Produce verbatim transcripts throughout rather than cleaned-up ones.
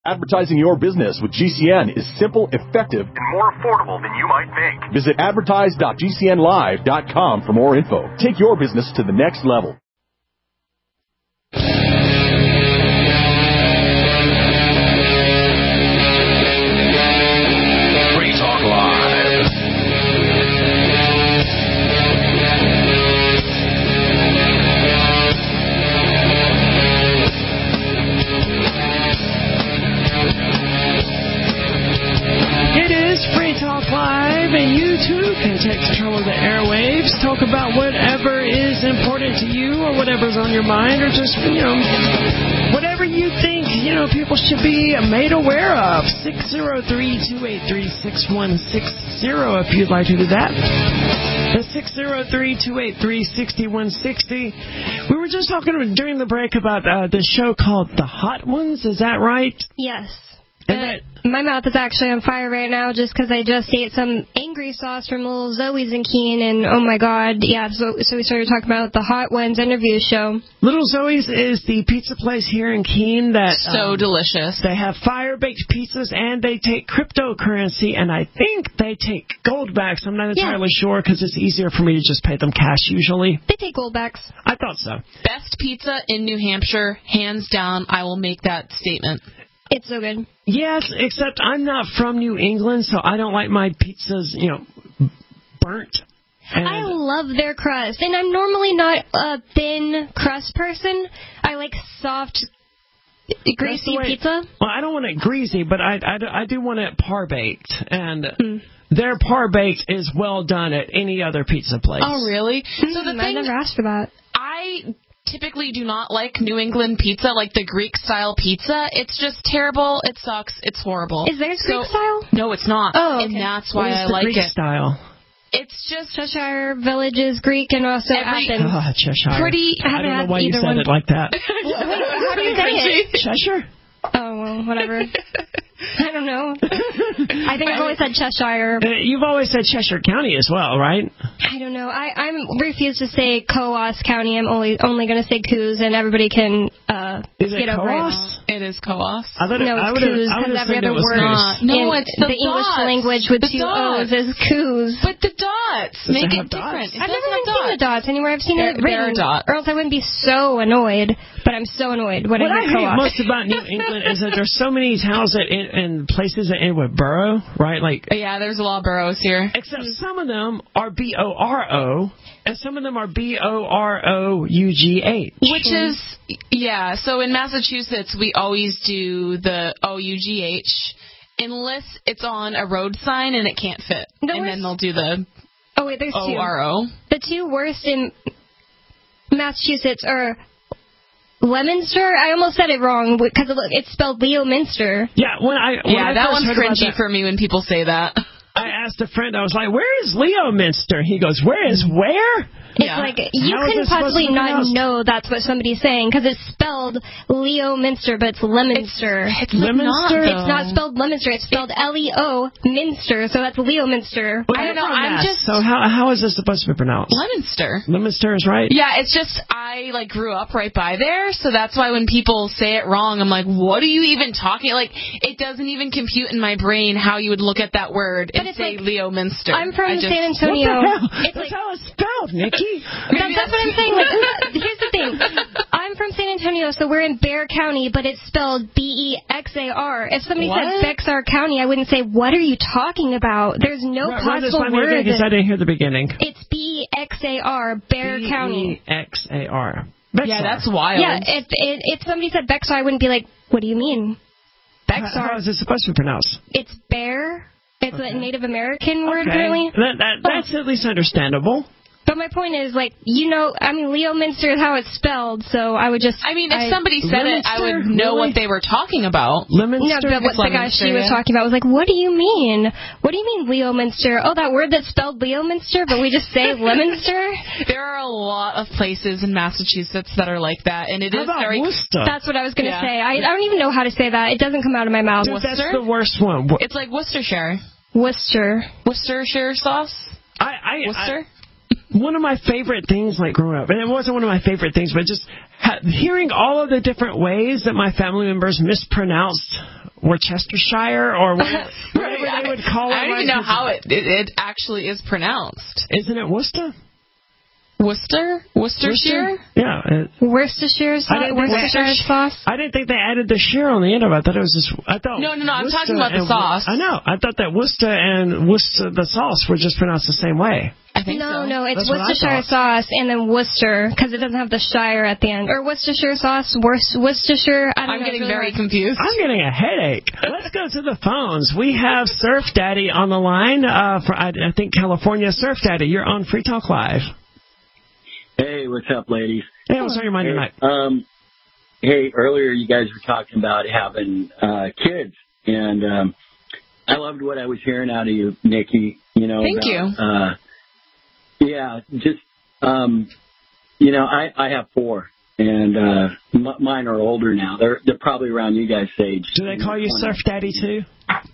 Advertising your business with G C N is simple, effective, and more affordable than you might think. Visit advertise dot g c n live dot com for more info. Take your business to the next level. Free Talk Live. Free Talk Live, and you too can take control of the airwaves, talk about whatever is important to you or whatever's on your mind, or just, you know, whatever you think, you know, people should be made aware of. six oh three, two eight three, six one six zero if you'd like to do that. The six oh three, two eight three, six one six zero. We were just talking during the break about uh, the show called The Hot Ones. Is that right? Yes. And uh, that, my mouth is actually on fire right now just because I just ate some angry sauce from Little Zoe's in Keene, and oh my god, yeah, so, so we started talking about the Hot Ones interview show. Little Zoe's is the pizza place here in Keene that... So um, delicious. They have fire-baked pizzas, and they take cryptocurrency, and I think they take goldbacks. I'm not entirely yeah. sure because it's easier for me to just pay them cash usually. They take goldbacks. I thought so. Best pizza in New Hampshire, hands down. I will make that statement. It's so good. Yes, except I'm not from New England, so I don't like my pizzas, you know, burnt. And I love their crust, and I'm normally not a thin crust person. I like soft, greasy pizza. Well, I don't want it greasy, but I, I, I do want it par-baked, and mm. their par-baked is well done at any other pizza place. Oh, really? Mm, so the thing, I never asked for that. I... typically do not like New England pizza, like the Greek-style pizza. It's just terrible. It sucks. It's horrible. Is there so, Greek-style? No, it's not. Oh, okay. And that's why what is I the like Greek it. Style? It's just... Cheshire Village is Greek and also every, Athens. Oh, Cheshire. Pretty, I, I don't know why you said one. it like that. How do you say it? Cheshire? Oh, well, whatever. I don't know. I think I've always said Cheshire. Uh, you've always said Cheshire County as well, right? I don't know. I I refuse to say Coos County. I'm only only going to say Coos, and everybody can uh, is it get over Coos? It is Coos. I thought it, no, it's Coos, because every other word not. No, it's the, the English dots. language with the two dots. O's is Coos. But the dots Does make it it different. It I've never even seen the dots anywhere. I've seen there, it written, there are dots. or else I wouldn't be so annoyed. But I'm so annoyed when what I I hear hate Coos. most about New England is that there's so many towns that in, and places that end with borough, right? Like yeah, there's a lot of boroughs here. Except mm-hmm. some of them are B O R O, and some of them are B O R O U G H. Which is, yeah, so in Massachusetts, we always do the O U G H, unless it's on a road sign and it can't fit. The and worst... then they'll do the oh, wait, there's O R O. Two. The two worst in Massachusetts are Leominster. I almost said it wrong because it's spelled Leominster. Yeah, when I when yeah, I that first one's heard cringy about that, for me when people say that. I asked a friend, I was like, where is Leominster? He goes, where is where? It's yeah. like, you How couldn't possibly not know that's what somebody's saying, because it's spelled Leominster, but it's Leominster. It's, it's Leominster. It's not spelled Leominster, it's spelled L E O Minster, so that's Leominster. Well, I don't know, I'm that. just... So how how is this supposed to be pronounced? Leominster. Leominster is right? Yeah, it's just, I, like, grew up right by there, so that's why when people say it wrong, I'm like, what are you even talking? Like, it doesn't even compute in my brain how you would look at that word and say like, Leominster. I'm from just, San Antonio. What the hell? It's that's like, how it's spelled, Nikki. That's, that's what I'm saying. Like, here's the thing. I'm from San Antonio, so we're in Bexar County, but it's spelled B E X A R. If somebody what? said Bexar County, I wouldn't say, what are you talking about? There's no right, possible right, word. Because I didn't hear the beginning. It's B E X A R, Bexar County. B E X A R. Yeah, that's wild. Yeah, if, if, if somebody said Bexar, I wouldn't be like, what do you mean? Bexar. How, how is it supposed to be pronounced? It's bear. It's okay. A Native American word, okay. apparently. That, that, that's oh. at least understandable. But my point is, like, you know, I mean, Leominster is how it's spelled, so I would just... I mean, if I, somebody said Leominster? it, I would know really? what they were talking about. Leominster? No, but what the guy she was talking about was like, what do you mean? What do you mean Leominster? Oh, that word that's spelled Leominster, but we just say Leominster? There are a lot of places in Massachusetts that are like that, and it how is about very... Worcester? That's what I was going to yeah. say. I, I don't even know how to say that. It doesn't come out of my mouth. Dude, Worcester? that's the worst one. Wo- it's like Worcestershire. Worcester. Worcestershire sauce? I, I, Worcester? I, one of my favorite things, like, growing up, and it wasn't one of my favorite things, but just ha- hearing all of the different ways that my family members mispronounced Worcestershire or whatever, whatever right. they would call it. I don't even know how it, it it actually is pronounced. Isn't it Worcester? Worcester? Worcestershire? Yeah. It, Worcestershire sauce? Worcestershire sauce? I didn't think they added the shire on the end of it. I thought it was just... I thought no, no, no. I'm Worcester talking about the sauce. I know. I thought that Worcester and Worcester, the sauce, were just pronounced the same way. I think no, so. no, it's That's Worcestershire sauce and then Worcester, because it doesn't have the shire at the end. Or Worcestershire sauce, Worc- Worcestershire. I don't I'm know, getting really very hard. confused. I'm getting a headache. Let's go to the phones. We have Surf Daddy on the line. Uh, for I, I think California. Surf Daddy, you're on Free Talk Live. Hey, what's up, ladies? Hey, what's on your mind hey, tonight? Um, hey, earlier you guys were talking about having uh, kids, and um, I loved what I was hearing out of you, Nikki. You know, Thank about, you. Uh, yeah, just um, you know, I, I have four, and uh, m- mine are older now. They're they're probably around you guys' age. Do they call you Surf Daddy too?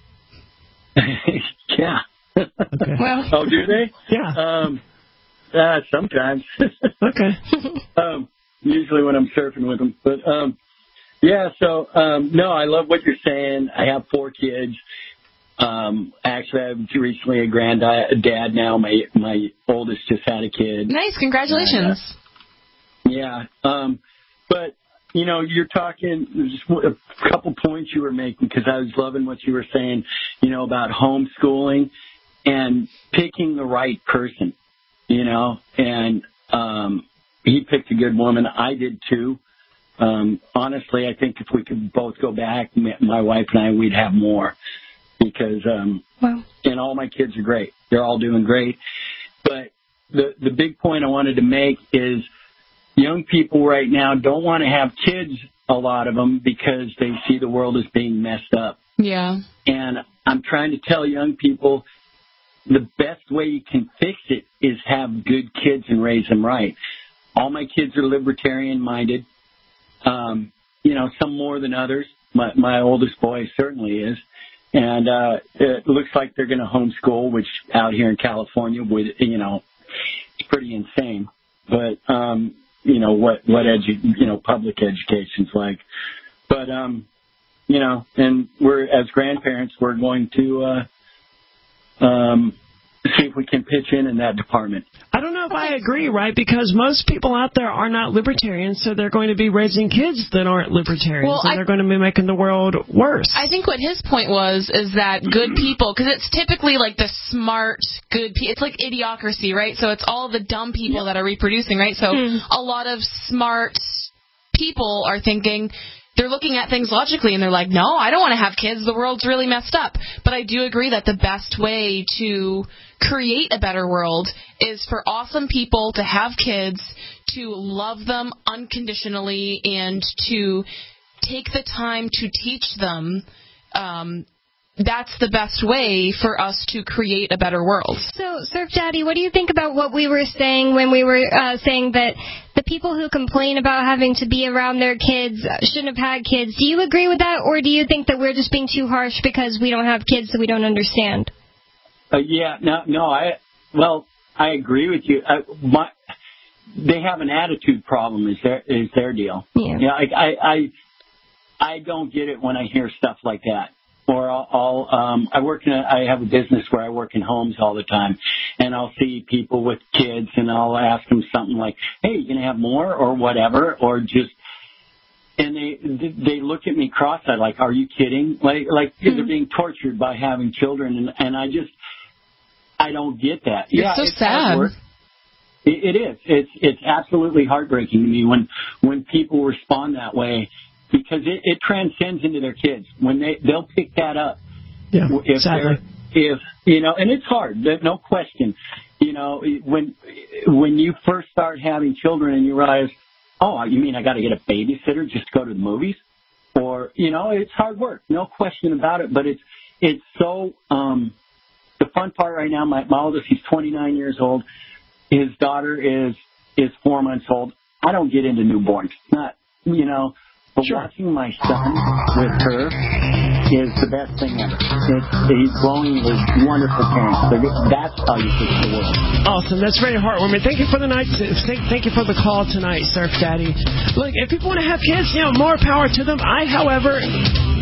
Yeah. Okay. Well, Oh, do they? Yeah. Um, uh, sometimes. Okay. um, usually when I'm surfing with them, but um, yeah. So um, no, I love what you're saying. I have four kids. Um, actually, I'm recently a granddad dad now. My my oldest just had a kid. Nice, congratulations. Uh, yeah. Um, but you know, you're talking just a couple points you were making, because I was loving what you were saying. You know, about homeschooling and picking the right person. You know, and um, he picked a good woman. I did too. Um, honestly, I think if we could both go back, my wife and I, we'd have more. Because, um, wow. and all my kids are great. They're all doing great. But the, the big point I wanted to make is young people right now don't want to have kids, a lot of them, because they see the world as being messed up. Yeah. And I'm trying to tell young people the best way you can fix it is have good kids and raise them right. All my kids are libertarian-minded. Um, you know, some more than others. My, my oldest boy certainly is. And uh, it looks like they're going to homeschool, which out here in California, with you know, it's pretty insane. But um, you know what what edu- you know public education's like. But um, you know, and we're as grandparents, we're going to uh, um, see if we can pitch in in that department. I don't know if I agree, right? Because most people out there are not libertarians, so they're going to be raising kids that aren't libertarians, well, and I, they're going to be making the world worse. I think what his point was is that good people, because it's typically like the smart, good people. It's like idiocracy, right? So it's all the dumb people yeah. that are reproducing, right? So hmm. a lot of smart people are thinking, they're looking at things logically, and they're like, no, I don't want to have kids. The world's really messed up. But I do agree that the best way to create a better world is for awesome people to have kids, to love them unconditionally, and to take the time to teach them. Um, that's the best way for us to create a better world. So, Surf Daddy, what do you think about what we were saying when we were uh, saying that the people who complain about having to be around their kids shouldn't have had kids? Do you agree with that, or do you think that we're just being too harsh because we don't have kids so we don't understand? Uh, yeah, no, no, I, well, I agree with you. I, my, they have an attitude problem is their, is their deal. Yeah. Yeah, I, I, I, I don't get it when I hear stuff like that. Or I'll, I'll um, I work in a, I have a business where I work in homes all the time, and I'll see people with kids, and I'll ask them something like, "Hey, you gonna have more?" or whatever, or just, and they they look at me cross-eyed, like, "Are you kidding?" Like like mm-hmm. they're being tortured by having children, and and I just, I don't get that. It's yeah, so it's sad. It, it is. It's it's absolutely heartbreaking to me when when people respond that way. Because it, it transcends into their kids when they they'll pick that up. Yeah, if exactly. If you know, and it's hard, no question. You know, when when you first start having children and you realize, oh, you mean I got to get a babysitter just to go to the movies, or you know, it's hard work, no question about it. But it's it's so um, the fun part right now. My, my oldest, he's twenty-nine years old. His daughter is is four months old. I don't get into newborns, not you know. But sure. Watching my son with her is the best thing ever. It's, he's growing with wonderful parents. That's how you fix the world. Awesome. That's very heartwarming. Thank you for the night. Thank, thank you for the call tonight, Surf Daddy. Look, if people want to have kids, you know, more power to them. I, however,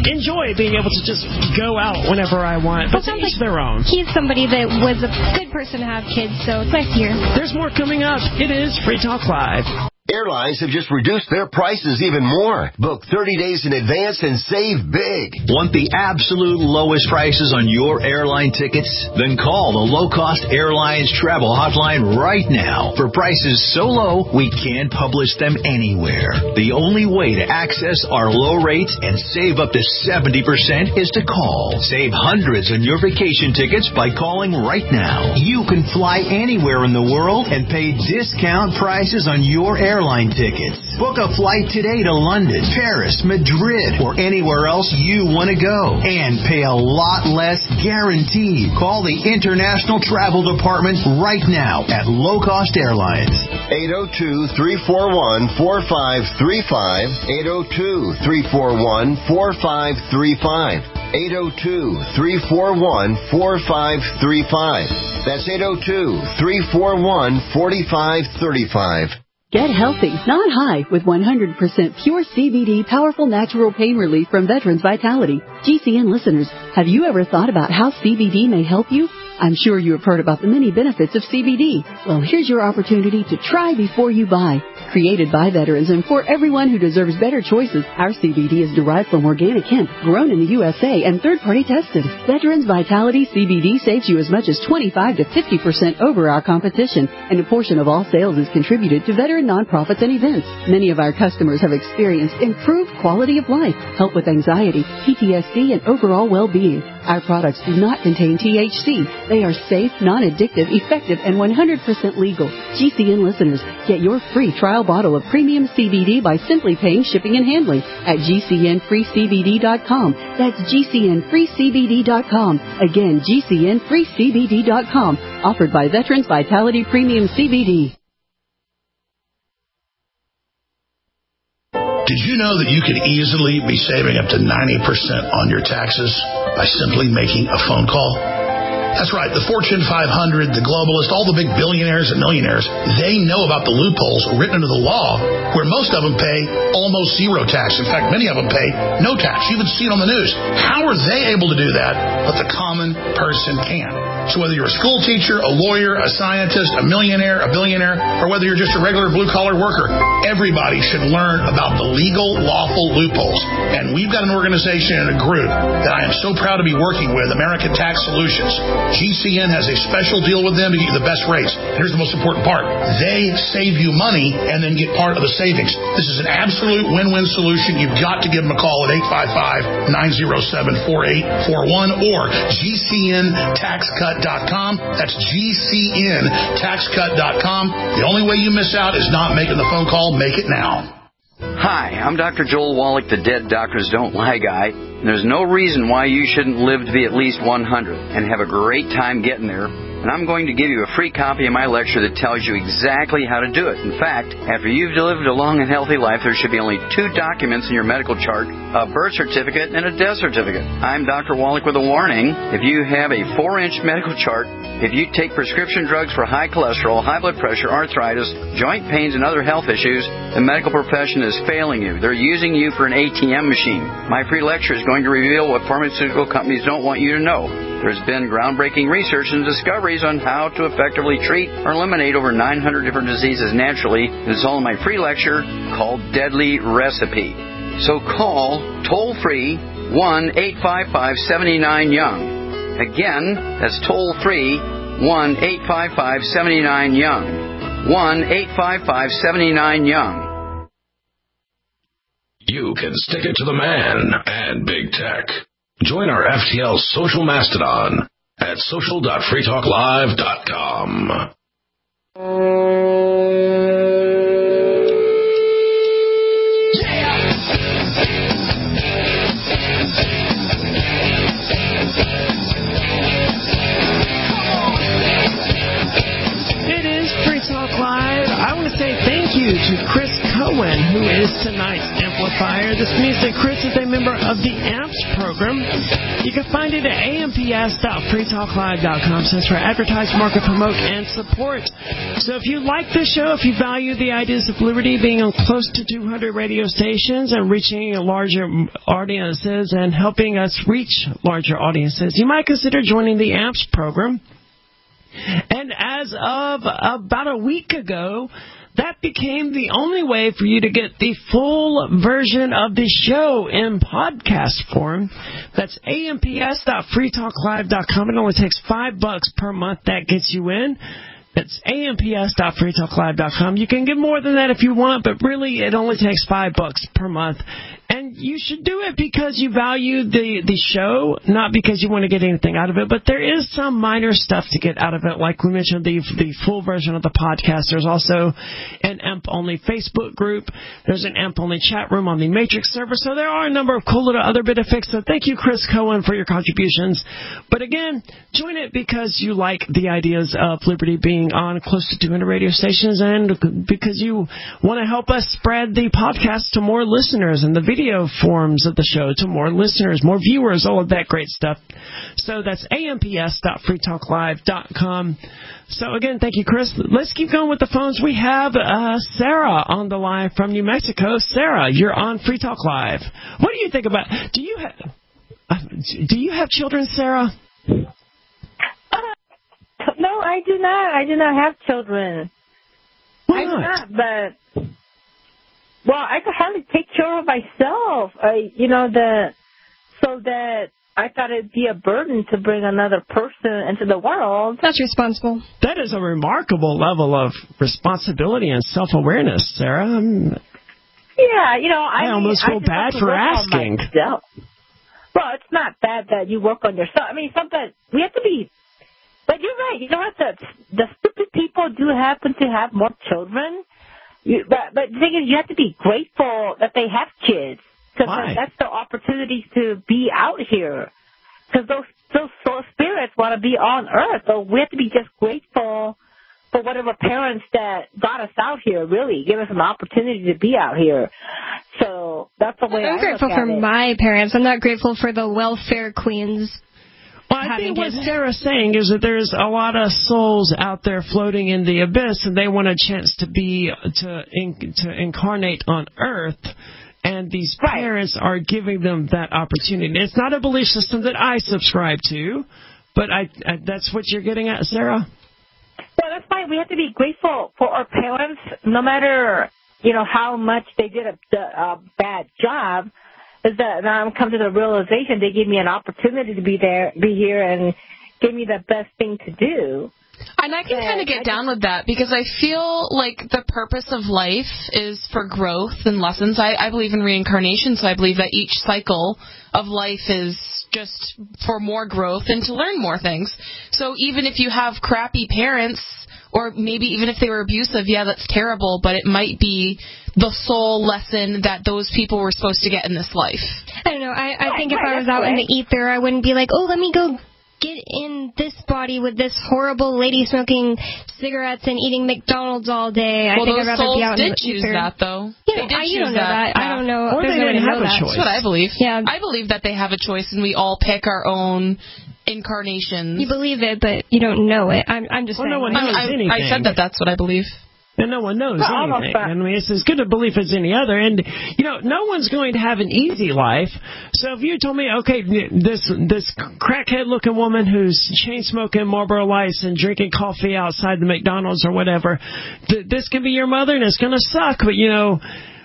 enjoy being able to just go out whenever I want. But to each their own. He's somebody that was a good person to have kids, so it's nice to hear. There's more coming up. It is Free Talk Live. Airlines have just reduced their prices even more. Book thirty days in advance and save big. Want the absolute lowest prices on your airline tickets? Then call the Low Cost Airlines Travel Hotline right now. For prices so low, we can't publish them anywhere. The only way to access our low rates and save up to seventy percent is to call. Save hundreds on your vacation tickets by calling right now. You can fly anywhere in the world and pay discount prices on your airline airline tickets. Book a flight today to London, Paris, Madrid, or anywhere else you want to go and pay a lot less guaranteed. Call the International Travel Department right now at Low Cost Airlines. eight oh two, three four one, four five three five. eight oh two, three four one, four five three five. eight oh two, three four one, four five three five. That's eight oh two, three four one, four five three five. Get healthy, not high, with one hundred percent pure C B D powerful natural pain relief from Veterans Vitality. G C N listeners, have you ever thought about how C B D may help you? I'm sure you have heard about the many benefits of C B D. Well, here's your opportunity to try before you buy. Created by veterans and for everyone who deserves better choices, our C B D is derived from organic hemp, grown in the U S A, and third-party tested. Veterans Vitality C B D saves you as much as twenty-five to fifty percent over our competition, and a portion of all sales is contributed to veteran nonprofits and events. Many of our customers have experienced improved quality of life, help with anxiety, P T S D, and overall well-being. Our products do not contain T H C. They are safe, non-addictive, effective, and one hundred percent legal. G C N listeners, get your free trial bottle of premium C B D by simply paying shipping and handling at G C N free C B D dot com. That's G C N free C B D dot com. Again, G C N free C B D dot com. Offered by Veterans Vitality Premium C B D. Did you know that you could easily be saving up to ninety percent on your taxes by simply making a phone call? That's right. The Fortune five hundred, the globalists, all the big billionaires and millionaires, they know about the loopholes written into the law where most of them pay almost zero tax. In fact, many of them pay no tax. You even see it on the news. How are they able to do that, but the common person can't? So whether you're a school teacher, a lawyer, a scientist, a millionaire, a billionaire, or whether you're just a regular blue-collar worker, everybody should learn about the legal, lawful loopholes. And we've got an organization and a group that I am so proud to be working with, American Tax Solutions. G C N has a special deal with them to get you the best rates. Here's the most important part. They save you money and then get part of the savings. This is an absolute win-win solution. You've got to give them a call at eight five five, nine oh seven, four eight four one or G C N tax cut dot com. That's G C N tax cut dot com. The only way you miss out is not making the phone call. Make it now. Hi, I'm Doctor Joel Wallach, the Dead Doctors Don't Lie guy. And there's no reason why you shouldn't live to be at least one hundred and have a great time getting there. And I'm going to give you a free copy of my lecture that tells you exactly how to do it. In fact, after you've lived a long and healthy life, there should be only two documents in your medical chart, a birth certificate and a death certificate. I'm Doctor Wallach with a warning. If you have a four-inch medical chart, if you take prescription drugs for high cholesterol, high blood pressure, arthritis, joint pains, and other health issues, the medical profession is failing you. They're using you for an A T M machine. My free lecture is going to reveal what pharmaceutical companies don't want you to know. There's been groundbreaking research and discoveries on how to effectively treat or eliminate over nine hundred different diseases naturally. It's all in my free lecture called Deadly Recipe. So call toll-free one eight five five, seven nine young. Again, that's toll-free one eight five five, seven nine young. one eight five five, seven nine young. You can stick it to the man and big tech. Join our F T L social mastodon at social dot free talk live dot com. It is Free Talk Live. I want to say thank you to Chris Cohen, who is tonight's amplifier. identifier. This means that Chris is a member of the AMPS program. You can find it at a m p s dot free talk live dot com. Stands for Advertise, Market, Promote, and Support. So if you like this show, if you value the ideas of liberty, being on close to two hundred radio stations and reaching larger audiences and helping us reach larger audiences, you might consider joining the AMPS program. And as of about a week ago, that became the only way for you to get the full version of the show in podcast form. That's a m p s dot free talk live dot com. It only takes five bucks per month. That gets you in. That's a m p s dot free talk live dot com. You can get more than that if you want, but really it only takes five bucks per month. And you should do it because you value the, the show, not because you want to get anything out of it. But there is some minor stuff to get out of it. Like we mentioned, the the full version of the podcast. There's also an A M P-only Facebook group. There's an A M P-only chat room on the Matrix server. So there are a number of cool little other benefits. So thank you, Chris Cohen, for your contributions. But again, join it because you like the ideas of liberty being on close to two hundred radio stations and because you want to help us spread the podcast to more listeners and the video forms of the show to more listeners, more viewers, all of that great stuff. So that's a m p s dot free talk live dot com. So again, thank you, Chris. Let's keep going with the phones. We have uh, Sarah on the line from New Mexico. Sarah, you're on Free Talk Live. What do you think about? Do you have? Uh, do you have children, Sarah? Uh, no, I do not. I do not have children. Why I do not? not, but. Well, I could hardly take care of myself. I, you know, the so that I thought it'd be a burden to bring another person into the world. That's responsible. That is a remarkable level of responsibility and self-awareness, Sarah. I'm, yeah, you know, I, I almost mean, feel I just bad have to for work on asking. myself. Well, it's not bad that you work on yourself. I mean, sometimes we have to be. But you're right. You know what? The the stupid people do happen to have more children. You, but, but the thing is, you have to be grateful that they have kids. Because that's their opportunity to be out here. Because those, those soul spirits want to be on Earth. So we have to be just grateful for whatever parents that got us out here, really. Give us an opportunity to be out here. So that's the way I'm I grateful look at for it. my parents. I'm not grateful for the welfare queens. Well, I think what Sarah's saying is that there's a lot of souls out there floating in the abyss, and they want a chance to be to in, to incarnate on Earth, and these right. parents are giving them that opportunity. It's not a belief system that I subscribe to, but I, I that's what you're getting at, Sarah? Well, that's fine. We have to be grateful for our parents, no matter you know how much they did a, a bad job. Is that now I'm come to the realization they gave me an opportunity to be there, be here, and gave me the best thing to do. And I can kind of get down with that because I feel like the purpose of life is for growth and lessons. I, I believe in reincarnation, so I believe that each cycle of life is just for more growth and to learn more things. So even if you have crappy parents, or maybe even if they were abusive, yeah, that's terrible, but it might be the soul lesson that those people were supposed to get in this life. I don't know. I, I right, think if right, I was out right. in the ether, I wouldn't be like, oh, let me go get in this body with this horrible lady smoking cigarettes and eating McDonald's all day. I well, think those I'd rather souls be out did in the choose ether. that, though. Yeah, they did I, choose you don't know that. that. I don't know. Or There's they no way didn't to have know a that. choice. That's what I believe. Yeah. I believe that they have a choice, and we all pick our own incarnations. You believe it, but you don't know it. I'm, I'm just well, saying. no one like, knows I, anything. I said that that's what I believe. And no one knows Well, anything. I mean, it's as good a belief as any other. And, you know, no one's going to have an easy life. So if you told me, okay, this this crackhead-looking woman who's chain-smoking Marlboro Lights and drinking coffee outside the McDonald's or whatever, th- this can be your mother and it's going to suck. But, you know,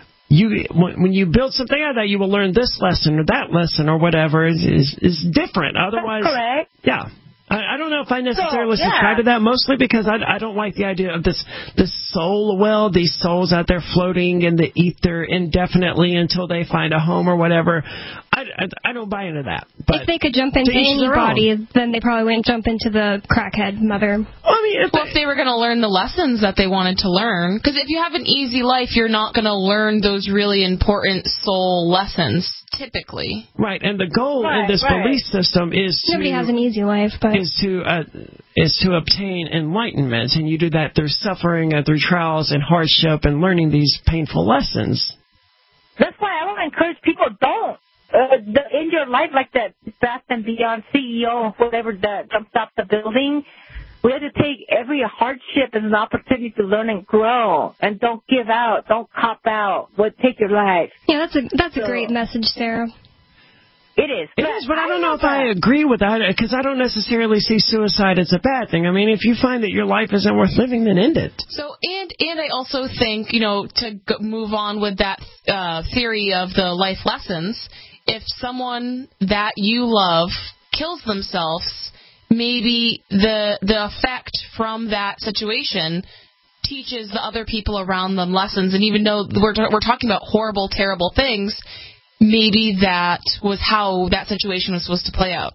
you when you build something out of that, you will learn this lesson or that lesson or whatever is, is, is different. Otherwise, that's correct. Yeah. I don't know if I necessarily so, yeah. subscribe to that, mostly because I, I don't like the idea of this this soul well, these souls out there floating in the ether indefinitely until they find a home or whatever. I, I, I don't buy into that. But if they could jump into any body, then they probably wouldn't jump into the crackhead mother. Well, I mean, if, well, they, if they were going to learn the lessons that they wanted to learn, because if you have an easy life, you're not going to learn those really important soul lessons, typically. Right, and the goal right, in this right. belief system is to... Nobody has an easy life, but... is to uh, is to obtain enlightenment, and you do that through suffering and through trials and hardship and learning these painful lessons. That's why I don't want to encourage people, don't. Uh, the, in your life, like that Fast and Beyond C E O, whatever that jumped off the building, we have to take every hardship as an opportunity to learn and grow, and don't give out, don't cop out, but take your life. Yeah, that's a that's so, a great message, Sarah. It is. It is, but I don't know if I agree with that, because I don't necessarily see suicide as a bad thing. I mean, if you find that your life isn't worth living, then end it. So, and and I also think, you know, to go, move on with that uh, theory of the life lessons, if someone that you love kills themselves, maybe the the effect from that situation teaches the other people around them lessons. And even though we're we're talking about horrible, terrible things, maybe that was how that situation was supposed to play out.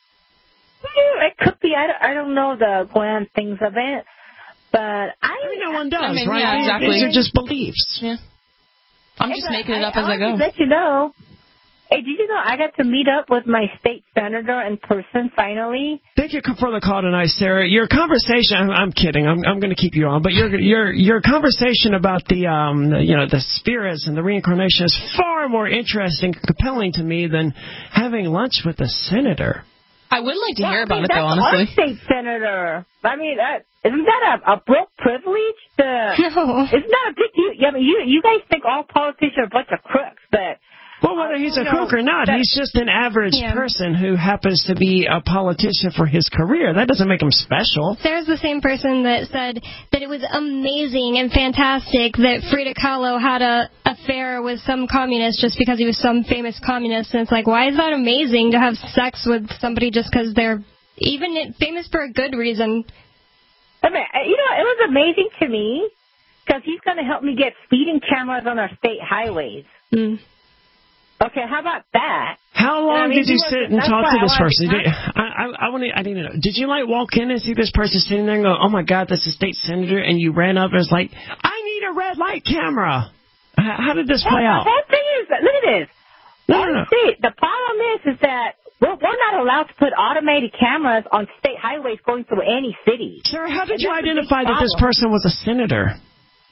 Yeah, it could be. I don't, I don't know the grand things of it, but I, I mean, no one does, I mean, right? Yeah, exactly. These are just beliefs. Yeah. I'm just and, making it up I, as I go. I'll let you know. Hey, did you know I got to meet up with my state senator in person finally? Thank you for the call tonight, Sarah. Your conversation, I'm, I'm kidding, I'm, I'm going to keep you on, but your your your conversation about the, um, the, you know, the spirits and the reincarnation is far more interesting, compelling to me than having lunch with a senator. I would like to well, hear I about mean, it, though, that's honestly. Our state senator. I mean, that, isn't that a, a broke privilege? To, No. Isn't that a big deal? I mean, you, you guys think all politicians are a bunch of crooks, but... Well, whether he's a crook or not, he's just an average Yeah. person who happens to be a politician for his career. That doesn't make him special. Sarah's the same person that said that it was amazing and fantastic that Frida Kahlo had a affair with some communist just because he was some famous communist. And it's like, why is that amazing to have sex with somebody just because they're even famous for a good reason? I mean, you know, it was amazing to me because he's going to help me get speeding cameras on our state highways. Mm. Okay, how about that? How long I mean, did you sit and talk to this person? I, Did, I, I, I want to. I didn't know. Did you like walk in and see this person sitting there and go, "Oh my God, that's a state senator," and you ran up and was like, "I need a red light camera." How, how did this play well, out? The whole thing is, look at this. No, no, no. See, the problem is, is that we're, we're not allowed to put automated cameras on state highways going through any city. Sarah, how did and you identify that this person was a senator?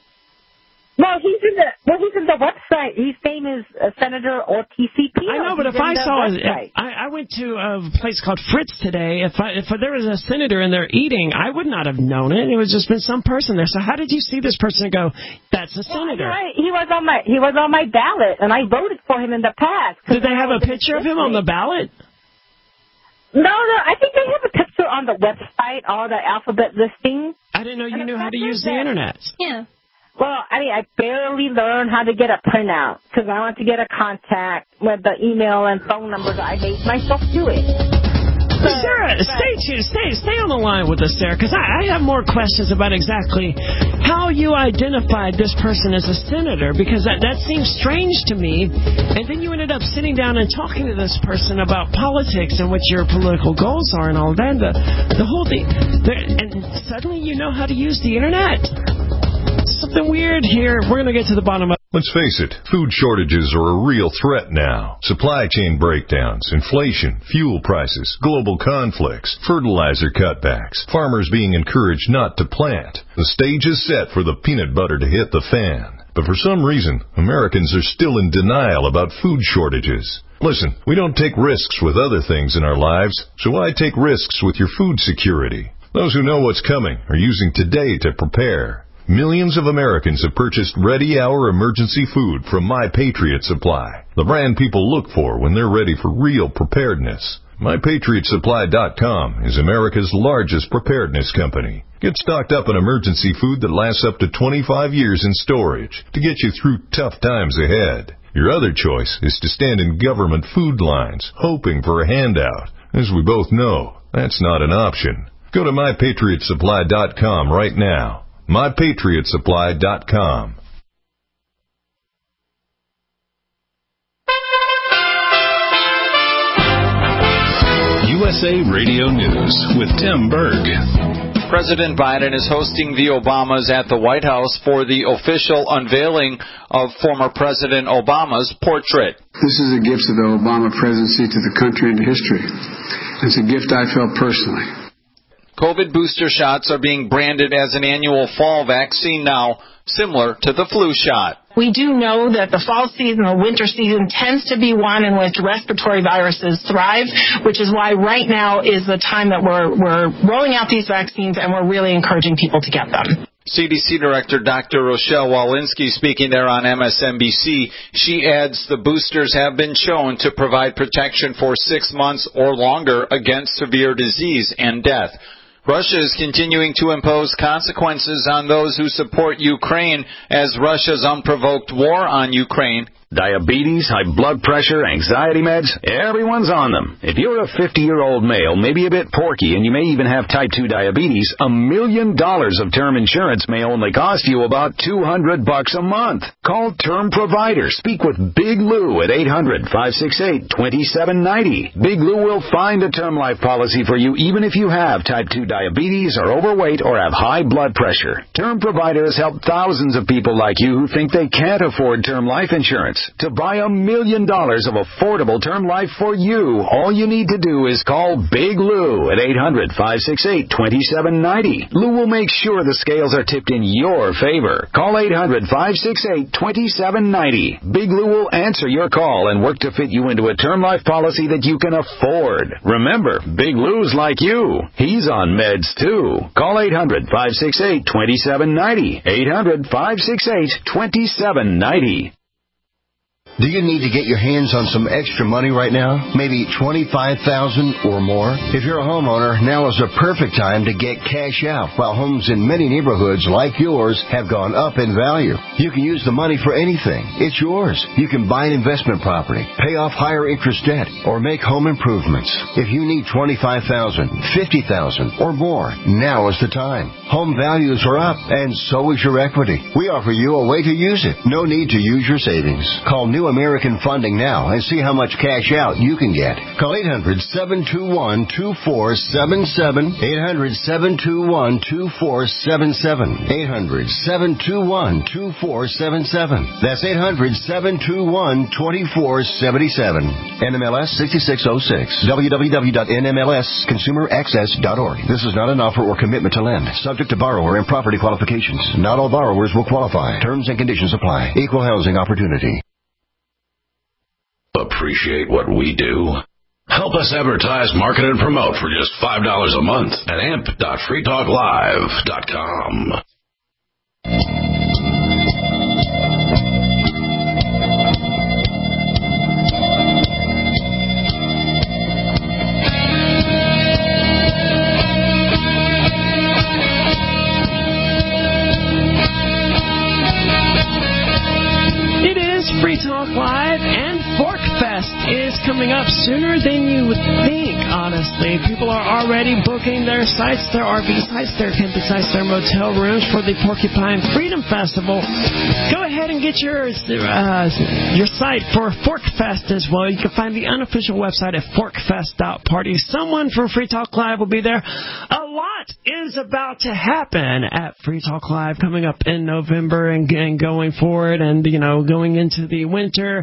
Well, he's in the well, he's in the website. His name is uh, Senator Ortiz C P. I know, but he's if I saw, it, I, I went to a place called Fritz today. If I, if there was a senator in there eating, I would not have known it. It was just been some person there. So how did you see this person and go, "That's a senator"? Well, he was on my he was on my ballot, and I voted for him in the past. Did they have a picture of him on the ballot? No, no. I think they have a picture on the website, all the alphabet listing. I didn't know you knew how to use the internet. Yeah. Well, I mean, I barely learned how to get a printout because I want to get a contact with the email and phone numbers. I made myself do it. So, Sarah, stay tuned. Stay, stay on the line with us, Sarah, because I, I have more questions about exactly how you identified this person as a senator, because that, that seems strange to me. And then you ended up sitting down and talking to this person about politics and what your political goals are and all that. The, the whole thing. And suddenly you know how to use the internet. Something weird here. We're going to get to the bottom of it. Let's face it, food shortages are a real threat now. Supply chain breakdowns, inflation, fuel prices, global conflicts, fertilizer cutbacks, farmers being encouraged not to plant. The stage is set for the peanut butter to hit the fan. But for some reason, Americans are still in denial about food shortages. Listen, we don't take risks with other things in our lives, so why take risks with your food security? Those who know what's coming are using today to prepare. Millions of Americans have purchased ready-hour emergency food from My Patriot Supply, the brand people look for when they're ready for real preparedness. My Patriot Supply dot com is America's largest preparedness company. Get stocked up on emergency food that lasts up to twenty-five years in storage to get you through tough times ahead. Your other choice is to stand in government food lines, hoping for a handout. As we both know, that's not an option. Go to My Patriot Supply dot com right now. My Patriot Supply dot com. U S A Radio News with Tim Berg. President Biden is hosting the Obamas at the White House for the official unveiling of former President Obama's portrait. This is a gift of the Obama presidency to the country and to history. It's a gift I felt personally. COVID booster shots are being branded as an annual fall vaccine now, similar to the flu shot. we do know that the fall season, the winter season, tends to be one in which respiratory viruses thrive, which is why right now is the time that we're, we're rolling out these vaccines, and we're really encouraging people to get them. C D C Director Doctor Rochelle Walensky speaking there on M S N B C. She adds the boosters have been shown to provide protection for six months or longer against severe disease and death. Russia is continuing to impose consequences on those who support Ukraine as Russia's unprovoked war on Ukraine. Diabetes, high blood pressure, anxiety meds, everyone's on them. If you're a fifty-year-old male, maybe a bit porky, and you may even have type two diabetes, a million dollars of term insurance may only cost you about two hundred bucks a month. Call Term Provider. Speak with Big Lou at eight hundred, five six eight, two seven nine zero. Big Lou will find a term life policy for you even if you have type two diabetes, are overweight, or have high blood pressure. Term Provider has helped thousands of people like you who think they can't afford term life insurance. To buy a million dollars of affordable term life for you, all you need to do is call Big Lou at eight hundred, five six eight, two seven nine zero. Lou will make sure the scales are tipped in your favor. Call eight hundred, five six eight, two seven nine zero. Big Lou will answer your call and work to fit you into a term life policy that you can afford. Remember, Big Lou's like you. He's on meds too. Call eight hundred, five six eight, two seven nine zero. eight hundred, five six eight, two seven nine zero. Do you need to get your hands on some extra money right now? Maybe twenty-five thousand dollars or more? If you're a homeowner, now is the perfect time to get cash out while homes in many neighborhoods like yours have gone up in value. You can use the money for anything. It's yours. You can buy an investment property, pay off higher interest debt, or make home improvements. If you need twenty-five thousand dollars, fifty thousand dollars or more, now is the time. Home values are up, and so is your equity. We offer you a way to use it. No need to use your savings. Call New American Funding now and see how much cash out you can get. Call eight hundred, seven two one, two four seven seven. eight hundred, seven two one, two four seven seven. eight hundred, seven two one, two four seven seven. That's eight hundred, seven two one, two four seven seven. N M L S sixty-six oh six. w w w dot n m l s consumer access dot org. This is not an offer or commitment to lend. Subject to borrower and property qualifications. Not all borrowers will qualify. Terms and conditions apply. Equal housing opportunity. Appreciate what we do? Help us advertise, market, and promote for just five dollars a month at amp dot free talk live dot com. Free Talk Live, and Forkfest is coming up sooner than you would think, honestly. People are already booking their sites, their R V sites, their camping sites, their motel rooms for the Porcupine Freedom Festival. Go ahead and get your uh, your site for Forkfest as well. You can find the unofficial website at forkfest dot party. Someone from Free Talk Live will be there. A lot is about to happen at Free Talk Live coming up in November and, and going forward, and, you know, going into the winter.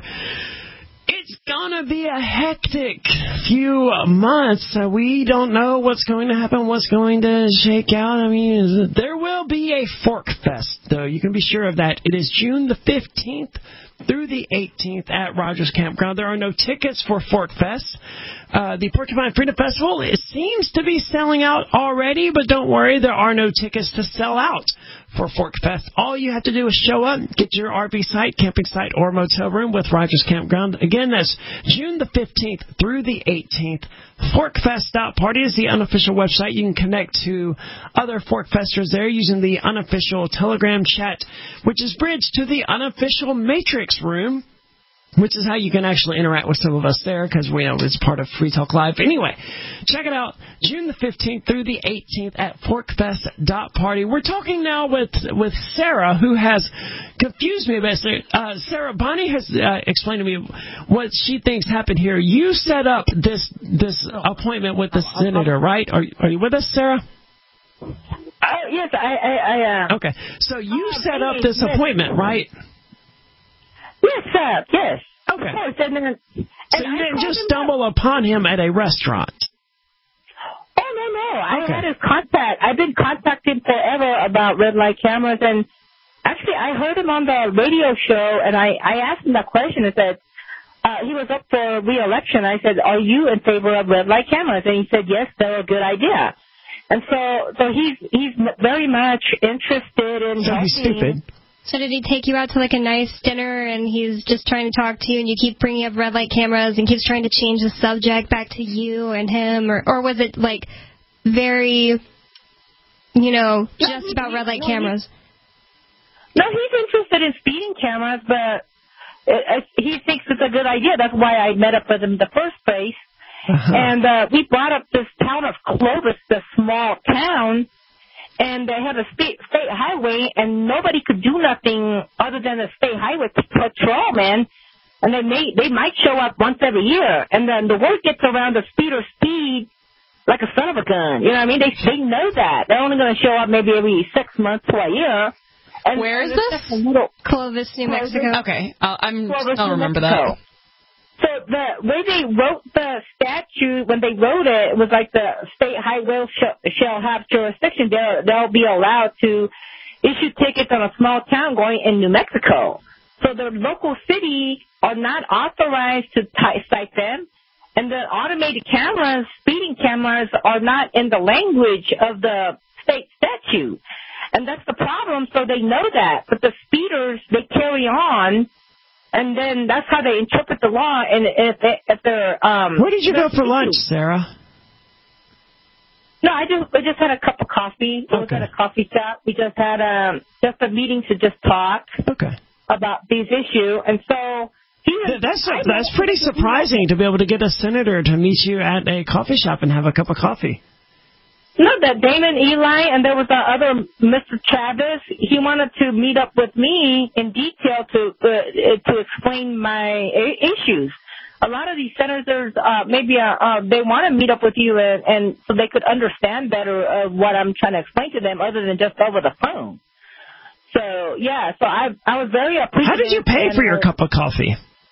It's gonna be a hectic few months. Uh, we don't know what's going to happen, what's going to shake out. I mean, there will be a Forkfest, though. You can be sure of that. It is June the fifteenth through the eighteenth at Rogers Campground. There are no tickets for Forkfest. Uh, the Porcupine Freedom Festival, it seems to be selling out already, but don't worry, there are no tickets to sell out for Forkfest. All you have to do is show up, get your R V site, camping site, or motel room with Rogers Campground. Again, that's June the fifteenth through the eighteenth. Forkfest dot party is the unofficial website. You can connect to other Forkfesters there using the unofficial Telegram chat, which is bridged to the unofficial Matrix room, which is how you can actually interact with some of us there, because we know it's part of Free Talk Live. Anyway, check it out, June the fifteenth through the eighteenth at forkfest dot party. We're talking now with with Sarah, who has confused me a bit. Uh, Sarah, Bonnie has uh, explained to me what she thinks happened here. You set up this this appointment with the senator, right? Are, are you with us, Sarah? Uh, yes, I... I, I uh, okay, so you uh, set up this yes. appointment, right? Yes, sir. Yes. Of okay. course. And, and, so you didn't just stumble up. upon him at a restaurant? Oh, no, no. Okay. I had his contact. I've been contacting forever about red light cameras, and actually, I heard him on the radio show, and I, I asked him that question. I said, uh, he was up for re-election. I said, are you in favor of red light cameras? And he said, yes, they're a good idea. And so, so he's he's very much interested in So helping. he's stupid. So did he take you out to like a nice dinner and he's just trying to talk to you and you keep bringing up red light cameras and keeps trying to change the subject back to you and him? Or, or was it like very, you know, just about red light cameras? No, he's interested in speeding cameras, but it, it, he thinks it's a good idea. That's why I met up with him in the first place. Uh-huh. And uh, we brought up this town of Clovis, the small town, and they had a state, state highway, and nobody could do nothing other than a state highway patrolman, and they may they might show up once every year. And then the word gets around, the speeders speed like a son of a gun. You know what I mean? They they know that. They're only going to show up maybe every six months to a year. And Where is this? Little, Clovis, New Clovis. Mexico. Okay, I'll, I'm, Clovis, I'll New remember Mexico. that. So the way they wrote the statute, when they wrote it, it was like the state highway shall, shall have jurisdiction. They'll, they'll be allowed to issue tickets on a small town going in New Mexico. So the local city are not authorized to t- cite them, and the automated cameras, speeding cameras, are not in the language of the state statute. And that's the problem, so they know that. But the speeders, they carry on. And then that's how they interpret the law. And if, they, if they're um, where did you go for lunch, Sarah? No, I just I just had a cup of coffee. I was at a coffee shop. We just had um just a meeting to just talk okay. about these issues. And so he was, that's a, that's pretty surprising to be able to get a senator to meet you at a coffee shop and have a cup of coffee. No, that Damon Eli, and there was the other Mister Travis. He wanted to meet up with me in detail to uh, to explain my a- issues. A lot of these senators, uh, maybe uh, uh, they want to meet up with you, and, and so they could understand better uh, what I'm trying to explain to them, other than just over the phone. So yeah, so I I was very appreciative. How did you pay for your cup of coffee?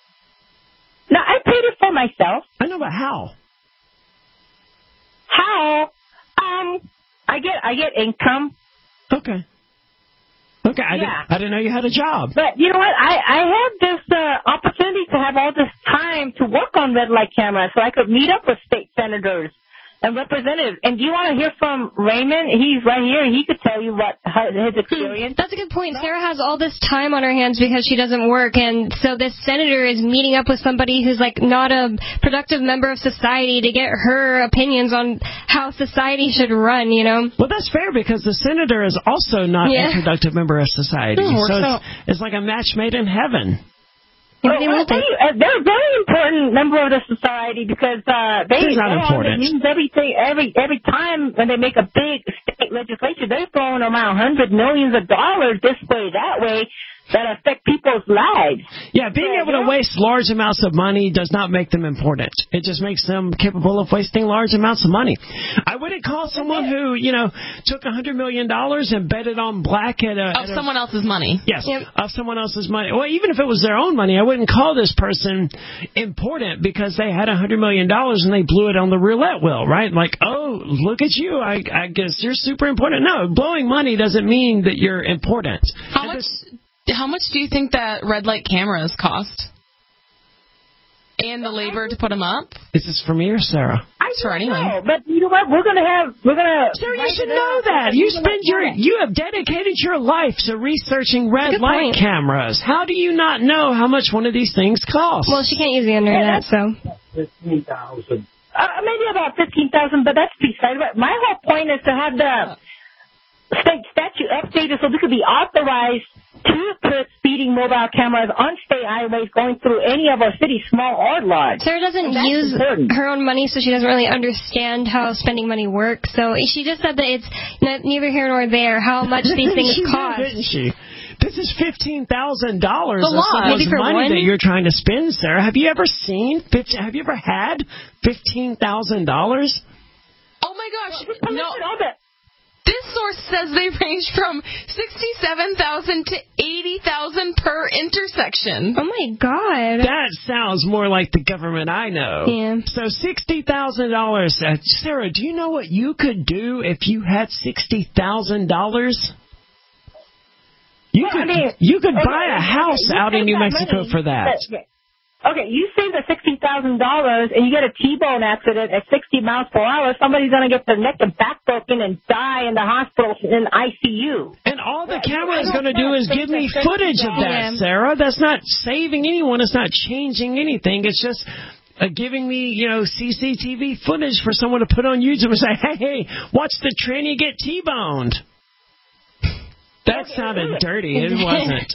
No, I paid it for myself. I know, but how? How? Um, I get I get income. Okay. Okay, I, yeah. didn't, I didn't know you had a job. But you know what? I I had this uh, opportunity to have all this time to work on red light cameras, so I could meet up with state senators and representatives. And do you want to hear from Raymond? He's right here. He could tell you what his experience. That's a good point. Sarah has all this time on her hands because she doesn't work, and so this senator is meeting up with somebody who's like not a productive member of society to get her opinions on how society should run, you know? Well, that's fair because the senator is also not yeah. a productive member of society. Oh, so so it's, it's like a match made in heaven. Oh, I'll tell you, uh, they're a very important member of the society because uh, they They're not they're important. on the news everything every every time when they make a big state legislature. They're throwing around hundred millions of dollars this way that way that affect people's lives. Yeah, being able to waste large amounts of money does not make them important. It just makes them capable of wasting large amounts of money. I wouldn't call someone who, you know, took one hundred million dollars and bet it on black at a... Of at someone a, else's money. Yes, yep. Of someone else's money. Well, even if it was their own money, I wouldn't call this person important because they had one hundred million dollars and they blew it on the roulette wheel, right? Like, oh, look at you. I, I guess you're super important. No, blowing money doesn't mean that you're important. How much... How much do you think that red light cameras cost? And the labor to put them up? Is this for me or Sarah? I it's for anyone. know, but you know what? We're gonna have we're gonna. Sarah, you should know that. You spend your you have dedicated your life to researching red light point. cameras. How do you not know how much one of these things costs? Well, she can't use the internet, so. Fifteen thousand. Uh, maybe about fifteen thousand, but that's beside it. My whole point is to have the state statute updated so they could be authorized to put speeding mobile cameras on state highways going through any of our cities, small or large. Sarah doesn't use important. her own money, so she doesn't really understand how spending money works. So she just said that it's neither here nor there how much these things she cost. Did, didn't she? This is fifteen thousand dollars of Maybe someone's for money one? that you're trying to spend, Sarah. Have you ever seen? fifty, have you ever had fifteen thousand dollars? Oh my gosh! No. This source says they range from sixty-seven thousand to eighty thousand per intersection. Oh my God! That sounds more like the government I know. Yeah. So sixty thousand dollars, uh, Sarah. Do you know what you could do if you had sixty thousand dollars? You could, I mean, you could okay, buy a house okay, out in New Mexico money, for that. Okay. Okay, you save the sixty thousand dollars and you get a T-bone accident at sixty miles per hour, somebody's going to get their neck and back broken and die in the hospital in I C U. And all the camera is going to do is give me footage of that, Sarah. That's not saving anyone. It's not changing anything. It's just uh, giving me, you know, C C T V footage for someone to put on YouTube and say, hey, hey, watch the tranny get T-boned. That sounded dirty. It wasn't.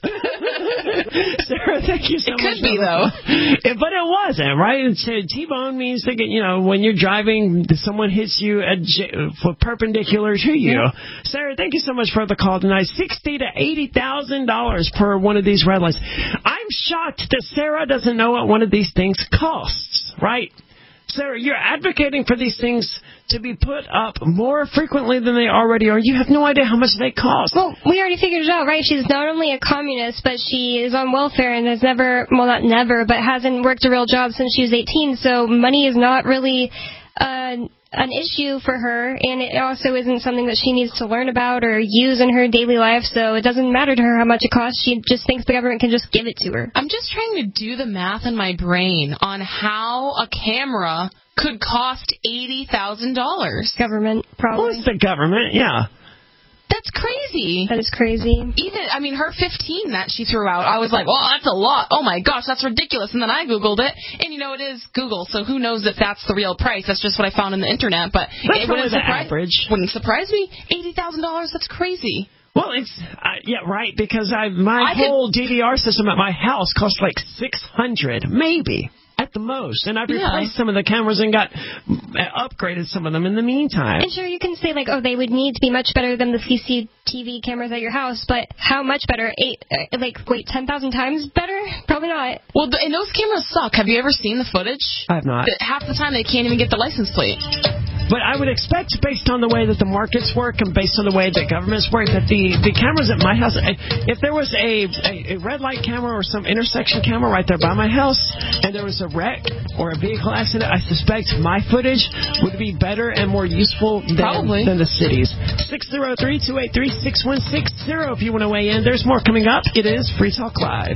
Sarah, thank you so it much. It could be, though. It, but it wasn't, right? T-bone means to get, you know, when you're driving, someone hits you at j- for perpendicular to you. Yeah. Sarah, thank you so much for the call tonight. Sixty to eighty thousand dollars per one of these red lights. I'm shocked that Sarah doesn't know what one of these things costs, right? Sarah, you're advocating for these things to be put up more frequently than they already are. You have no idea how much they cost. Well, we already figured it out, right? She's not only a communist, but she is on welfare and has never, well, not never, but hasn't worked a real job since she was eighteen. So money is not really uh, an issue for her, and it also isn't something that she needs to learn about or use in her daily life. So it doesn't matter to her how much it costs. She just thinks the government can just give it to her. I'm just trying to do the math in my brain on how a camera could cost eighty thousand dollars. Government, probably. Well, it's the government, yeah. That's crazy. That is crazy. Even, I mean, her fifteen that she threw out, I was like, well, that's a lot. Oh, my gosh, that's ridiculous. And then I Googled it, and, you know, it is Google, so who knows if that's the real price. That's just what I found on the Internet. But that's it wouldn't the surprise, average. Wouldn't surprise me. eighty thousand dollars, that's crazy. Well, it's, uh, yeah, right, because I my I whole could, D V R system at my house cost like six hundred dollars, maybe. At the most. And I've replaced yeah. some of the cameras and got uh, upgraded some of them in the meantime. And sure, you can say, like, oh, they would need to be much better than the C C T V cameras at your house, but how much better? Eight, uh, like, wait, ten thousand times better? Probably not. Well, the, and those cameras suck. Have you ever seen the footage? I have not. The, half the time they can't even get the license plate. But I would expect, based on the way that the markets work and based on the way that governments work, that the, the cameras at my house, if there was a, a, a red light camera or some intersection camera right there by my house, and there was a wreck or a vehicle accident, I suspect my footage would be better and more useful than, than the city's. six oh three, two eight three, six one six zero if you want to weigh in. There's more coming up. It is Free Talk Live.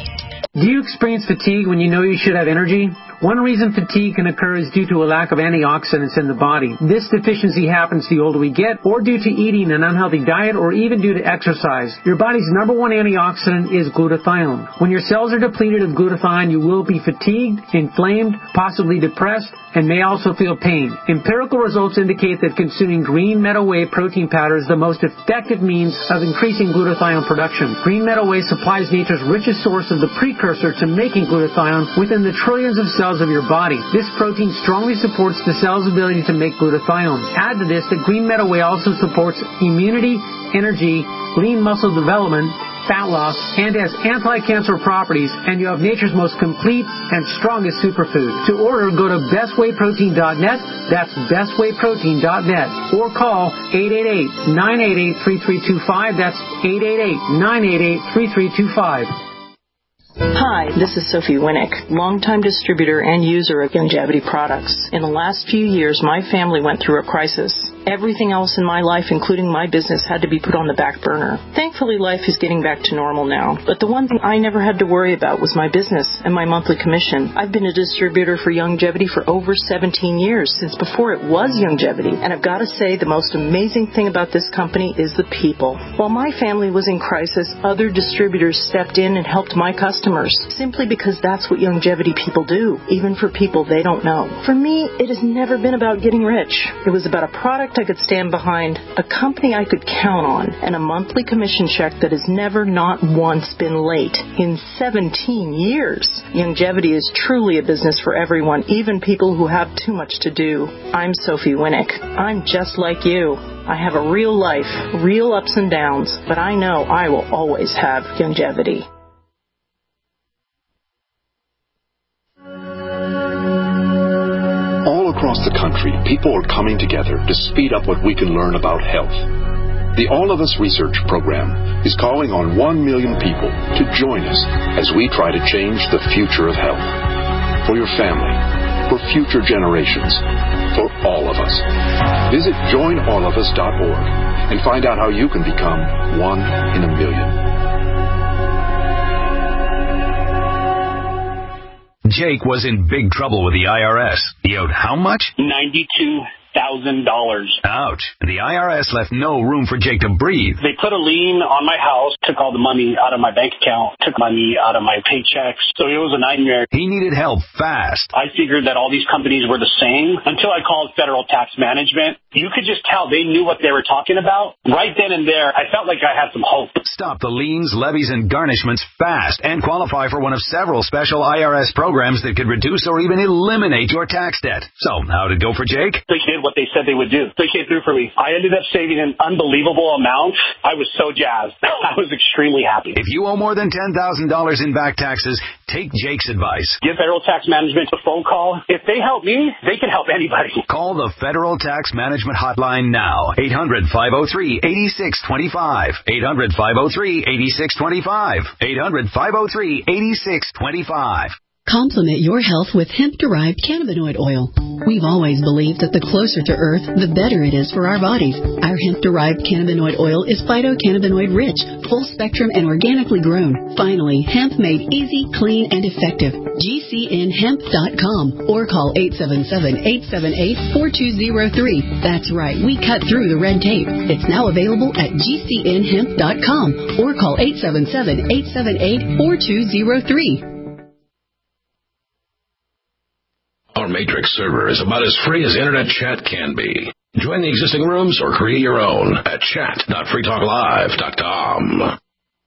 Do you experience fatigue when you know you should have energy? One reason fatigue can occur is due to a lack of antioxidants in the body. This deficiency happens the older we get, or due to eating an unhealthy diet, or even due to exercise. Your body's number one antioxidant is glutathione. When your cells are depleted of glutathione, you will be fatigued, inflamed, possibly depressed, and may also feel pain. Empirical results indicate that consuming green meadow whey protein powder is the most effective means of increasing glutathione production. Green meadow whey supplies nature's richest source of the precursor to making glutathione within the trillions of cells of your body. This protein strongly supports the cell's ability to make glutathione. Add to this that green meadow whey also supports immunity, energy, lean muscle development, fat loss, and has anti-cancer properties, and you have nature's most complete and strongest superfood. To order, go to best whey protein dot net, that's best whey protein dot net, or call eight eight eight, nine eight eight, three three two five, that's eight eight eight, nine eight eight, three three two five. Hi, this is Sophie Winnick, longtime distributor and user of Youngevity products. In the last few years, my family went through a crisis. Everything else in my life, including my business, had to be put on the back burner. Thankfully, life is getting back to normal now. But the one thing I never had to worry about was my business and my monthly commission. I've been a distributor for Youngevity for over seventeen years, since before it was Youngevity. And I've got to say, the most amazing thing about this company is the people. While my family was in crisis, other distributors stepped in and helped my customers, simply because that's what Youngevity people do, even for people they don't know. For me, it has never been about getting rich. It was about a product I could stand behind, a company I could count on, and a monthly commission check that has never not once been late in seventeen years. Youngevity is truly a business for everyone, even people who have too much to do. I'm Sophie Winnick. I'm just like you. I have a real life, real ups and downs, but I know I will always have Youngevity. All across the country, people are coming together to speed up what we can learn about health. The All of Us Research Program is calling on one million people to join us as we try to change the future of health. For your family, for future generations, for all of us. Visit join all of us dot org and find out how you can become one in a million. Jake was in big trouble with the I R S. He owed how much? ninety-two thousand dollars. Ouch. The I R S left no room for Jake to breathe. They put a lien on my house, took all the money out of my bank account, took money out of my paychecks. So it was a nightmare. He needed help fast. I figured that all these companies were the same until I called Federal Tax Management. You could just tell they knew what they were talking about. Right then and there, I felt like I had some hope. Stop the liens, levies, and garnishments fast and qualify for one of several special I R S programs that could reduce or even eliminate your tax debt. So, how'd it go for Jake? They did what they said they would do. They came through for me. I ended up saving an unbelievable amount. I was so jazzed. I was extremely happy. If you owe more than ten thousand dollars in back taxes, take Jake's advice. Give Federal Tax Management a phone call. If they help me, they can help anybody. Call the Federal Tax Management Hotline now. eight hundred, five oh three, eight six two five. eight hundred, five oh three, eight six two five. eight hundred, five oh three, eight six two five. Complement your health with hemp-derived cannabinoid oil. We've always believed that the closer to Earth, the better it is for our bodies. Our hemp-derived cannabinoid oil is phytocannabinoid-rich, full-spectrum, and organically grown. Finally, hemp made easy, clean, and effective. G C N hemp dot com or call eight seven seven, eight seven eight, four two zero three. That's right, we cut through the red tape. It's now available at G C N hemp dot com or call eight seven seven, eight seven eight, four two zero three. Our Matrix server is about as free as internet chat can be. Join the existing rooms or create your own at chat dot free talk live dot com.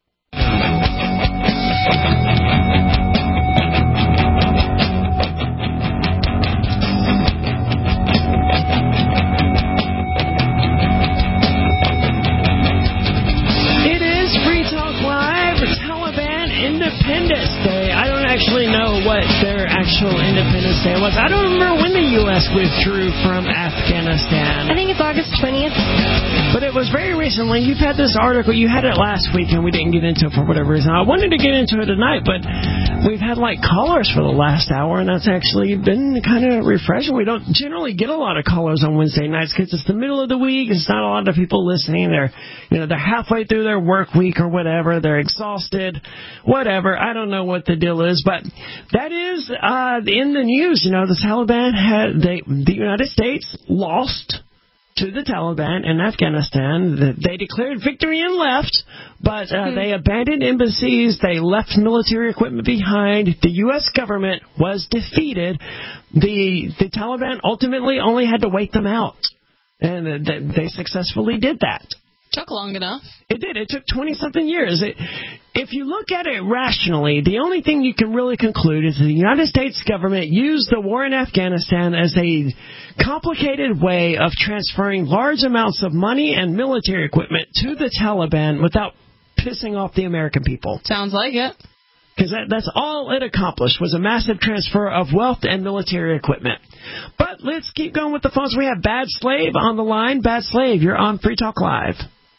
It is Free Talk Live, Taliban Independence Day. I don't actually know what their actual Independence Day was. I don't remember when the U S withdrew from Afghanistan. I think it's August twentieth. But it was very recently. You've had this article. You had it last week, and we didn't get into it for whatever reason. I wanted to get into it tonight, but we've had, like, callers for the last hour, and that's actually been kind of refreshing. We don't generally get a lot of callers on Wednesday nights because it's the middle of the week. It's not a lot of people listening. They're, you know, they're halfway through their work week or whatever. They're exhausted, whatever. I don't know what the deal is, but that is uh, in the news. You know, the Taliban had, they, the United States lost to the Taliban in Afghanistan. They declared victory and left, but uh, mm-hmm. they abandoned embassies. They left military equipment behind. The U S government was defeated. The the Taliban ultimately only had to wait them out, and uh, they successfully did that. Took long enough. It did. It took twenty-something years. It, if you look at it rationally, the only thing you can really conclude is the United States government used the war in Afghanistan as a complicated way of transferring large amounts of money and military equipment to the Taliban without pissing off the American people. Sounds like it. Because that, that's all it accomplished, was a massive transfer of wealth and military equipment. But let's keep going with the phones. We have Bad Slave on the line. Bad Slave, you're on Free Talk Live.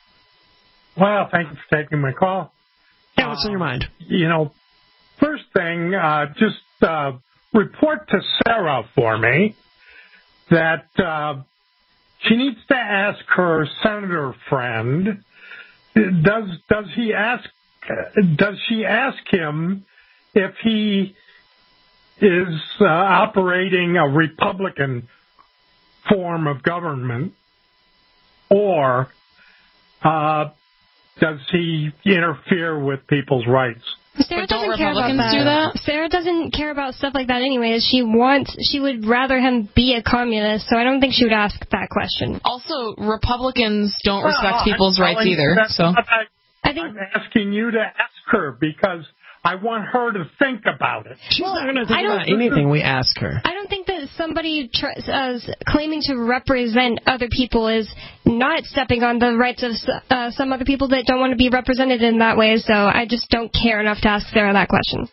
Well, thank you for taking my call. Yeah, what's uh, on your mind? You know, first thing, uh, just uh, report to Sarah for me that uh, she needs to ask her senator friend, does does he ask, does she ask him if he is uh, operating a Republican form of government, or uh, does he interfere with people's rights? Sarah doesn't care about that. Do that. Sarah doesn't care about stuff like that anyways. She wants, she would rather him be a communist, so I don't think she would ask that question. Also, Republicans don't well, respect people's I'm rights either. So I, I think I'm asking you to ask her because I want her to think about it. She's well, not going to think about anything we ask her. I don't think that somebody tr- uh, claiming to represent other people is not stepping on the rights of uh, some other people that don't want to be represented in that way, so I just don't care enough to ask Sarah that question.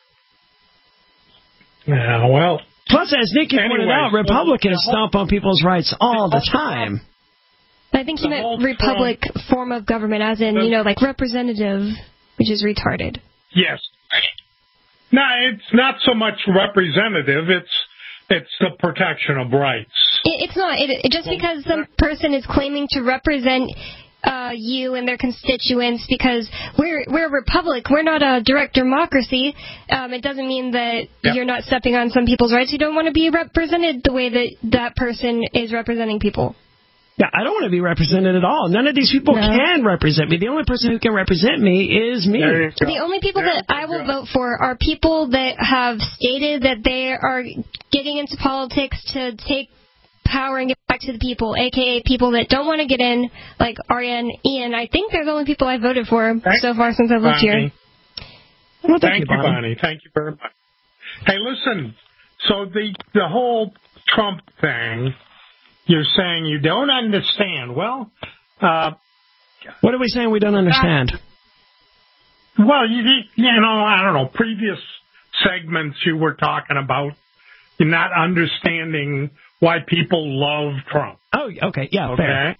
Yeah, well... Plus, as Nikki anyways, pointed out, Republicans whole, whole, stomp on people's rights all the time. I think he meant republic Trump, form of government, as in, the, you know, like representative, which is retarded. Yes. No, it's not so much representative. It's it's the protection of rights. It, it's not. It, it, just because some person is claiming to represent uh, you and their constituents because we're we're a republic. We're not a direct democracy. Um, it doesn't mean that Yep. you're not stepping on some people's rights. You don't want to be represented the way that that person is representing people. Yeah, I don't want to be represented at all. None of these people No. can represent me. The only person who can represent me is me. The only people that I will vote for are people that have stated that they are getting into politics to take power and give back to the people, a k a people that don't want to get in, like Arya and Ian. I think they're the only people I voted for so far since I've lived here. Well, thank, thank you, Bonnie. Bonnie. Thank you very much. Hey, listen, so the the whole Trump thing, you're saying you don't understand. Well, uh, what are we saying we don't understand? Uh, well, you, you know, I don't know, previous segments you were talking about, you're not understanding why people love Trump. Oh, okay, yeah, okay. Fair.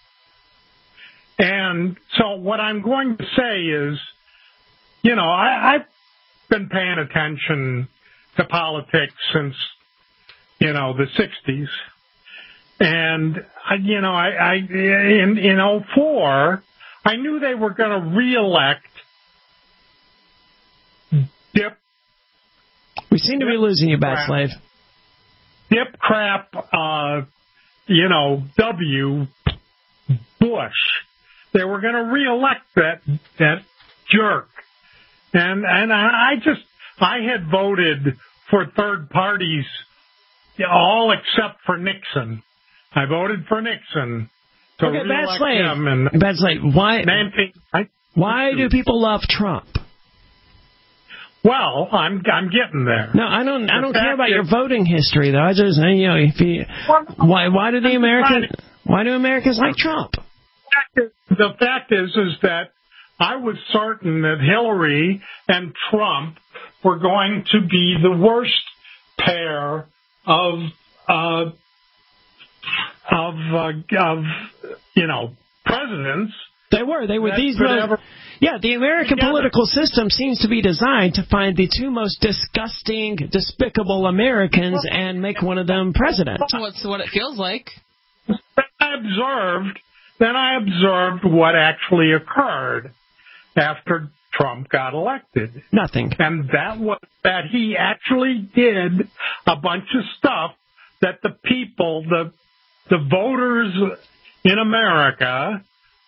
And so what I'm going to say is, you know, I, I've been paying attention to politics since, you know, the sixties. And, I, you know, I, I in, in oh four, I knew they were going to reelect Dip. We seem to be losing you, Bad Slave. Dip crap, uh, you know, W. Bush. They were going to reelect that that jerk, and and I just I had voted for third parties, all except for Nixon. I voted for Nixon to okay, reelect Bad Slave. him. And Bad Slave. Why? nineteen, I, why do people love Trump? Well, I'm I'm getting there. No, I don't. I The don't care fact about is- your voting history, though. I just, you know, if you, why why do the American why do Americans like Trump? The fact is, is that I was certain that Hillary and Trump were going to be the worst pair of uh, of uh, of you know presidents. They were. They were that these. could Most, ever- yeah, the American together. political system seems to be designed to find the two most disgusting, despicable Americans and make one of them president. What's what it feels like. I observed. Then I observed what actually occurred after Trump got elected. Nothing. And that was that he actually did a bunch of stuff that the people, the the voters in America,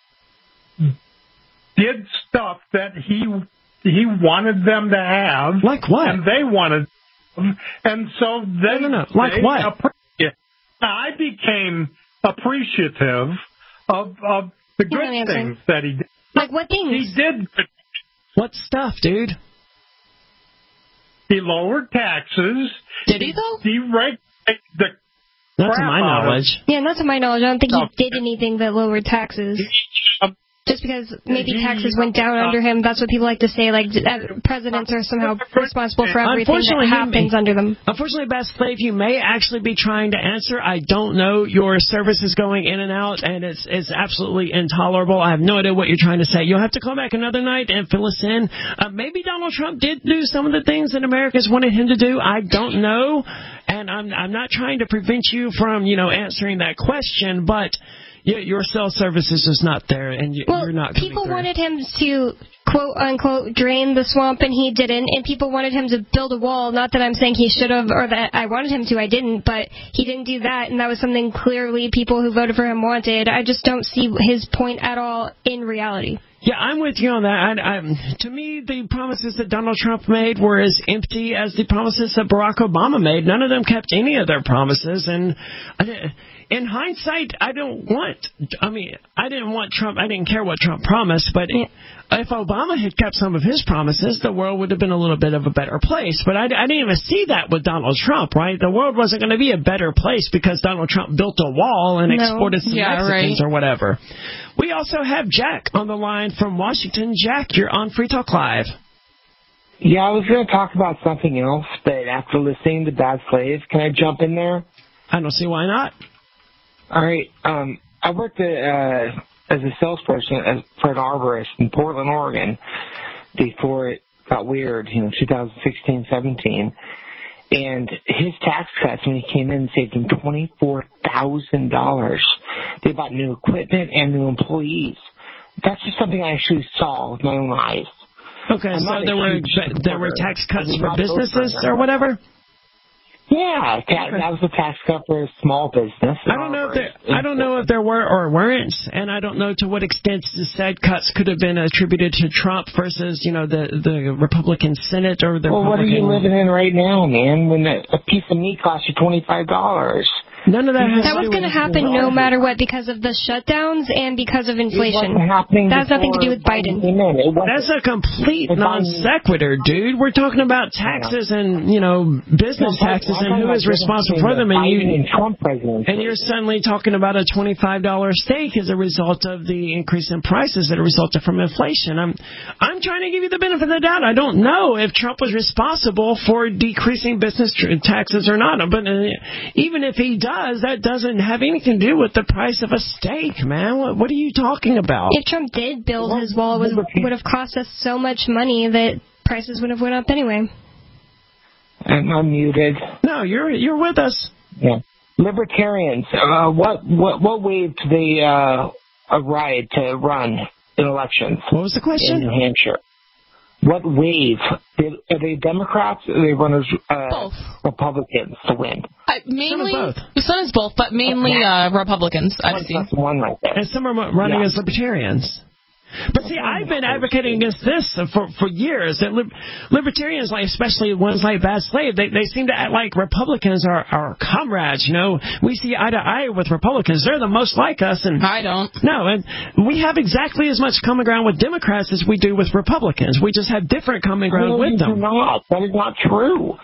did stuff that he he wanted them to have. Like what? And they wanted them. And so they, no, no, no. Like they what? appre- I became appreciative of of the good Yeah, things that he did. Like what things? He did. What stuff, dude? He lowered taxes. Did he though? He raised the Not to crap my out of- knowledge. Yeah, not to my knowledge. I don't think No. he did anything that lowered taxes. Just because maybe He- taxes went down under him, that's what people like to say. Like uh, presidents are somehow responsible for everything that Unfortunately, he happens may- under them. Unfortunately, Bad Slave, you may actually be trying to answer. I don't know. Your service is going in and out, and it's it's absolutely intolerable. I have no idea what you're trying to say. You'll have to call back another night and fill us in. Uh, maybe Donald Trump did do some of the things that Americans wanted him to do. I don't know, and I'm I'm not trying to prevent you from you know answering that question, but. Yeah, your cell service is just not there, and you, Well, you're not coming people through. wanted him to, quote unquote, drain the swamp, and he didn't. And people wanted him to build a wall. Not that I'm saying he should have, or that I wanted him to. I didn't, but he didn't do that, and that was something clearly people who voted for him wanted. I just don't see his point at all in reality. Yeah, I'm with you on that. I, I, to me, the promises that Donald Trump made were as empty as the promises that Barack Obama made. None of them kept any of their promises, and I, in hindsight, I don't want. I mean, I didn't want Trump. I didn't care what Trump promised, but if Obama had kept some of his promises, the world would have been a little bit of a better place. But I, I didn't even see that with Donald Trump, right? The world wasn't going to be a better place because Donald Trump built a wall and No. exported some Yeah, Mexicans right. or whatever. We also have Jack on the line from Washington. Jack, you're on Free Talk Live. Yeah, I was going to talk about something else, but after listening to Bad Slave, can I jump in there? I don't see why not. All right. Um, I worked at, uh, as a salesperson as, for an arborist in Portland, Oregon, before it got weird, you know, twenty sixteen, seventeen. And his tax cuts when he came in saved him twenty-four thousand dollars. They bought new equipment and new employees. That's just something I actually saw with my own eyes. Okay, I'm so not a there were huge there were supporter. tax cuts I'm for not businesses voting for or whatever? Yeah, that, that was a tax cut for a small business. I don't know if there, I don't know if there were or weren't, and I don't know to what extent the said cuts could have been attributed to Trump versus, you know, the the Republican Senate or the well, Republican. what are you living in right now, man? When a, a piece of meat costs you twenty-five dollars. None of that. Has That was going to happen no matter what because of the shutdowns and because of inflation. It wasn't happening that has nothing to do with Biden. That's a complete non sequitur, dude. We're talking about taxes and, you know, business taxes and who is responsible for them, and you and you're suddenly talking about a twenty-five dollar steak as a result of the increase in prices that resulted from inflation. I'm I'm trying to give you the benefit of the doubt. I don't know if Trump was responsible for decreasing business taxes or not, but uh, even if he does. That doesn't have anything to do with the price of a steak, man. What, what are you talking about? If Trump did build his wall, it would, would have cost us so much money that prices would have went up anyway. I'm unmuted. No, you're you're with us. Yeah. Libertarians, uh, what what what wave do they uh, ride to run in elections? What was the question? In New Hampshire. What wave? Are they Democrats or are they runners uh, Republicans to win? Uh, mainly, the son is both, but mainly uh, Republicans, I've seen. One like that. And some are running Yeah. as libertarians. But see, I've been advocating against this for for years. That li- libertarians, like especially ones like Bad Slave, they they seem to act like Republicans are our comrades. You know, we see eye to eye with Republicans. They're the most like us, and I don't. No, and we have exactly as much common ground with Democrats as we do with Republicans. We just have different common ground No, with you them. do not. That is not true.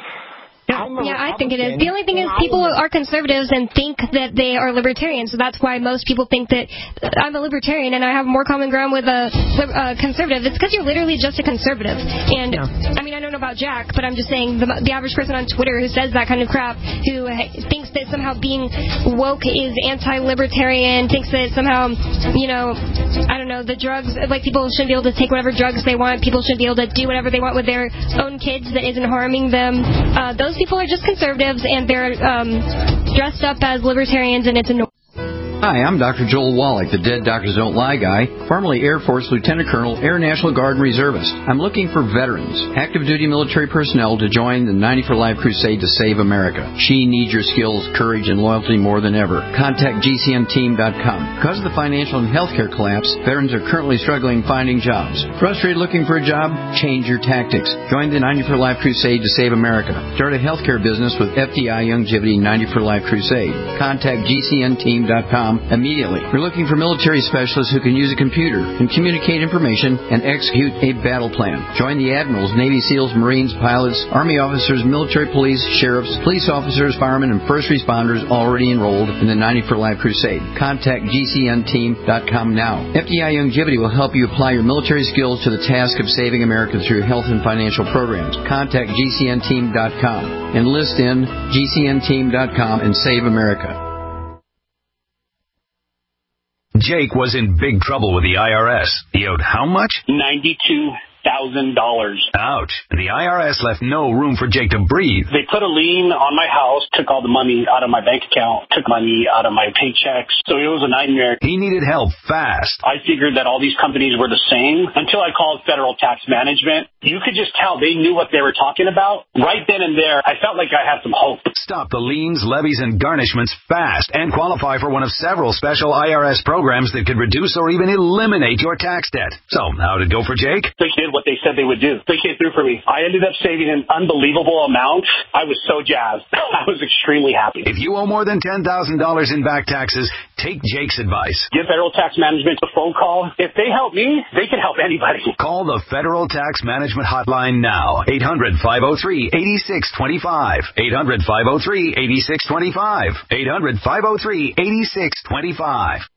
Yeah, I think it is. The only thing is people are conservatives and think that they are libertarians, so that's why most people think that I'm a libertarian and I have more common ground with a, a conservative. It's because you're literally just a conservative. And, yeah. I mean, I don't know about Jack, but I'm just saying the, the average person on Twitter who says that kind of crap, who thinks that somehow being woke is anti-libertarian, thinks that somehow, you know, I don't know, the drugs, like people shouldn't be able to take whatever drugs they want, people shouldn't be able to do whatever they want with their own kids that isn't harming them. Uh, those people are just conservatives, and they're um, dressed up as libertarians, and it's annoying. Hi, I'm Doctor Joel Wallach, the Dead Doctors Don't Lie guy, formerly Air Force Lieutenant Colonel, Air National Guard and Reservist. I'm looking for veterans, active duty military personnel to join the ninety for Life crusade to save America. She needs your skills, courage, and loyalty more than ever. Contact G C N team dot com. Because of the financial and healthcare collapse, veterans are currently struggling finding jobs. Frustrated looking for a job? Change your tactics. Join the ninety for Life crusade to save America. Start a healthcare business with F D I Youngevity ninety for Life crusade. Contact G C N team dot com immediately. We're looking for military specialists who can use a computer and communicate information and execute a battle plan. Join the admirals, Navy SEALs, Marines, pilots, Army officers, military police, sheriffs, police officers, firemen, and first responders already enrolled in the ninety for Life crusade. Contact G C N team dot com now. F D I Youngevity will help you apply your military skills to the task of saving America through health and financial programs. Contact G C N team dot com. Enlist in G C N team dot com and save America. Jake was in big trouble with the I R S. He owed how much? ninety-two thousand dollars. Ouch. The I R S left no room for Jake to breathe. They put a lien on my house, took all the money out of my bank account, took money out of my paychecks. So it was a nightmare. He needed help fast. I figured that all these companies were the same until I called Federal Tax Management. You could just tell they knew what they were talking about. Right then and there, I felt like I had some hope. Stop the liens, levies, and garnishments fast and qualify for one of several special I R S programs that could reduce or even eliminate your tax debt. So, how did it go for Jake? They did what they said they would do. They came through for me. I ended up saving an unbelievable amount. I was so jazzed. I was extremely happy. If you owe more than ten thousand dollars in back taxes, take Jake's advice. Give Federal Tax Management a phone call. If they help me, they can help anybody. Call the Federal Tax Management Hotline now. eight hundred, five oh three, eight six two five. eight hundred, five oh three, eight six two five. eight hundred, five oh three, eight six two five.